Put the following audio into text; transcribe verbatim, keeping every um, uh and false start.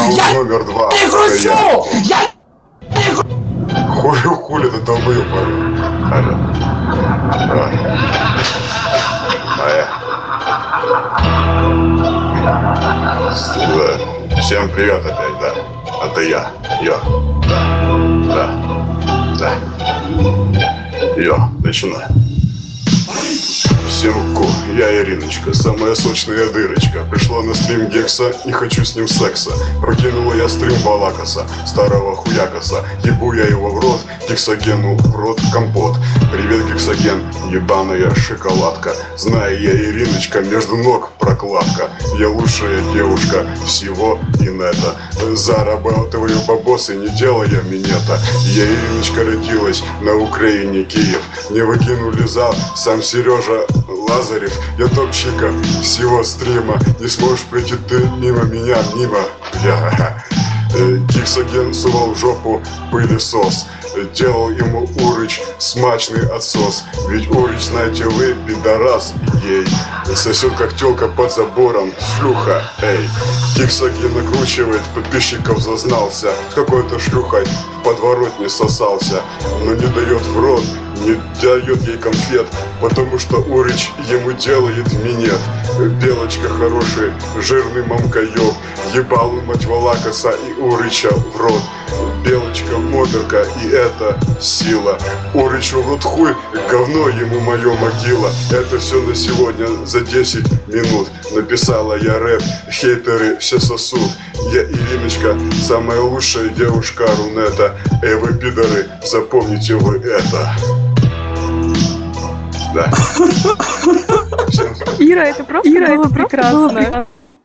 Раунд Я номер два. не кручу! Я не кручу! Хули, хули ты долбоёб, парень. Алло. Давай. Давай. Да. Всем привет опять, да. Это я. Йо. Да. Да. Йо, начинай. Всем ку, я Ириночка, самая сочная дырочка. Пришла на стрим Гекса, не хочу с ним секса. Прокинула я стрим Балакаса, старого хуякаса. Ебу я его в рот, Гексогену в рот компот. Привет, Гексоген, ебаная шоколадка. Знаю я, Ириночка, между ног прокладка. Я лучшая девушка всего инета. Зарабатываю бабосы, не делая минета. Я, Ириночка, родилась на Украине, Киев. Мне выкинули зал сам Сережа Лазарев. Я топчика всего стрима. Не сможешь пройти ты мимо меня, мимо. Бля. Гексоген сувал в жопу пылесос. Делал ему Урыч смачный отсос. Ведь Урыч, знаете вы, пидорас, ей. Сосет как тёлка под забором, шлюха, эй. Гексоген накручивает, подписчиков зазнался. С какой-то шлюхой в подворотне сосался. Но не дает в рот, не дает ей конфет. Потому что Урыч ему делает минет. Белочка хороший, жирный мамкаёб. Ебал мать Валакаса и Урыча в рот. Белочка модерка, и это сила. Урычу в рот хуй, говно ему моё могила. Это все на сегодня за десять минут. Написала я рэп, хейтеры все сосут. Я Ириночка, самая лучшая девушка Рунета. Эй, вы пидоры, запомните вы это. Да. Ира, это просто Ира, было это прекрасно.